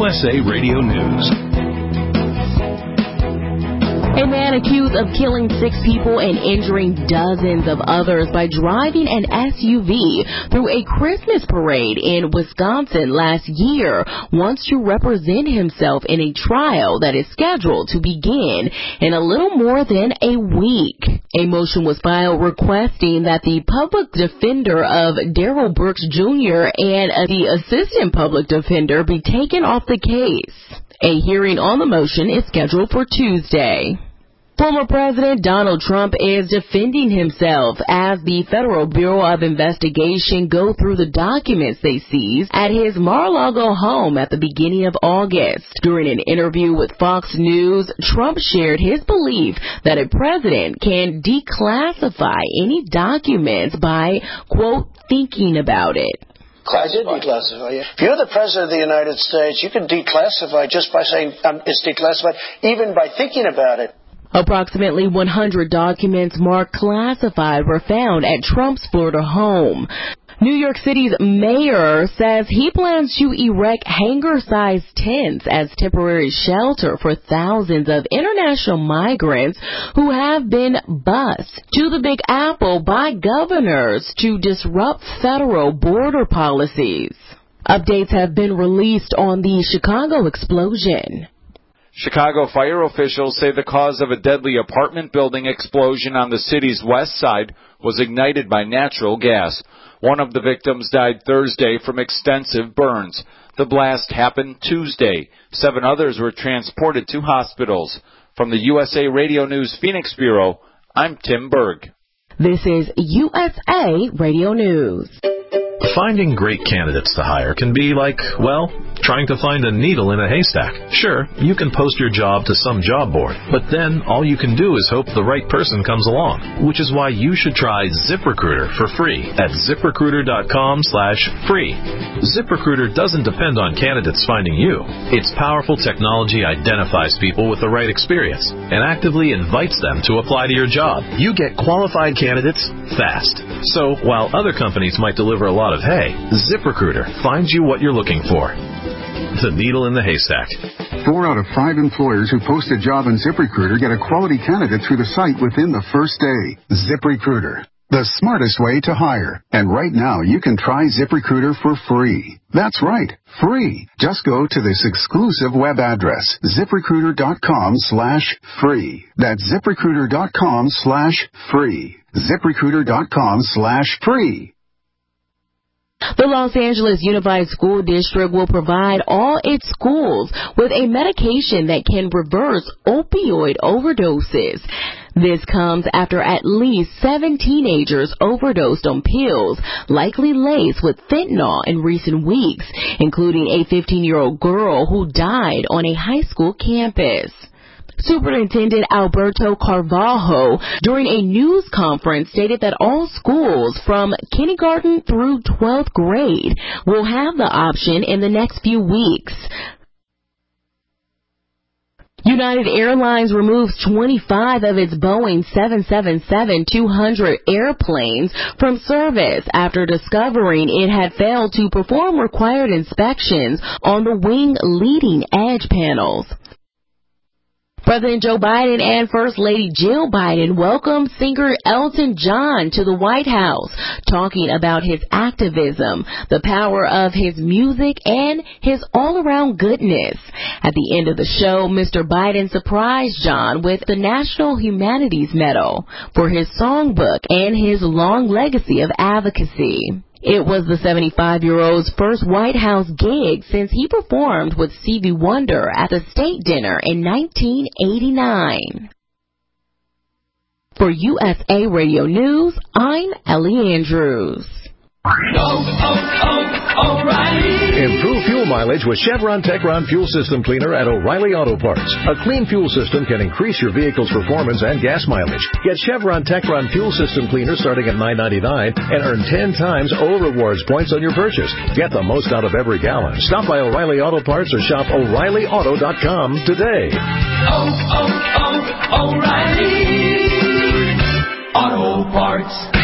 USA Radio News. A man accused of killing 6 people and injuring dozens of others by driving an SUV through a Christmas parade in Wisconsin last year wants to represent himself in a trial that is scheduled to begin in a little more than a week. A motion was filed requesting that the public defender of Darrell Brooks Jr. and the assistant public defender be taken off the case. A hearing on the motion is scheduled for Tuesday. Former President Donald Trump is defending himself as the Federal Bureau of Investigation go through the documents they seized at his Mar-a-Lago home at the beginning of August. During an interview with Fox News, Trump shared his belief that a president can declassify any documents by, quote, thinking about it. I did declassify, yeah. If you're the President of the United States, you can declassify just by saying it's declassified, even by thinking about it. Approximately 100 documents marked classified were found at Trump's Florida home. New York City's mayor says he plans to erect hangar-sized tents as temporary shelter for thousands of international migrants who have been bused to the Big Apple by governors to disrupt federal border policies. Updates have been released on the Chicago explosion. Chicago fire officials say the cause of a deadly apartment building explosion on the city's west side was ignited by natural gas. One of the victims died Thursday from extensive burns. The blast happened Tuesday. 7 others were transported to hospitals. From the USA Radio News Phoenix Bureau, I'm Tim Berg. This is USA Radio News. Finding great candidates to hire can be like, well, trying to find a needle in a haystack. Sure, you can post your job to some job board, but then all you can do is hope the right person comes along, which is why you should try ZipRecruiter for free at ZipRecruiter.com/free. ZipRecruiter doesn't depend on candidates finding you. Its powerful technology identifies people with the right experience and actively invites them to apply to your job. You get qualified candidates fast. So while other companies might deliver a lot of hay, ZipRecruiter finds you what you're looking for. The needle in the haystack. 4 out of 5 employers who post a job on ZipRecruiter get a quality candidate through the site within the first day. ZipRecruiter, the smartest way to hire. And right now, you can try ZipRecruiter for free. That's right, free. Just go to this exclusive web address, ZipRecruiter.com/free. That's ZipRecruiter.com/free. ZipRecruiter.com/free. The Los Angeles Unified School District will provide all its schools with a medication that can reverse opioid overdoses. This comes after at least 7 teenagers overdosed on pills, likely laced with fentanyl in recent weeks, including a 15-year-old girl who died on a high school campus. Superintendent Alberto Carvalho, during a news conference, stated that all schools from kindergarten through 12th grade will have the option in the next few weeks. United Airlines removes 25 of its Boeing 777-200 airplanes from service after discovering it had failed to perform required inspections on the wing leading edge panels. President Joe Biden and First Lady Jill Biden welcomed singer Elton John to the White House, talking about his activism, the power of his music, and his all-around goodness. At the end of the show, Mr. Biden surprised John with the National Humanities Medal for his songbook and his long legacy of advocacy. It was the 75-year-old's first White House gig since he performed with Stevie Wonder at the State Dinner in 1989. For USA Radio News, I'm Ellie Andrews. O'Reilly. Improve fuel mileage with Chevron Techron Fuel System Cleaner at O'Reilly Auto Parts. A clean fuel system can increase your vehicle's performance and gas mileage. Get Chevron Techron Fuel System Cleaner starting at $9.99 and earn 10 times O Rewards points on your purchase. Get the most out of every gallon. Stop by O'Reilly Auto Parts or shop O'ReillyAuto.com today. O'Reilly Auto Parts.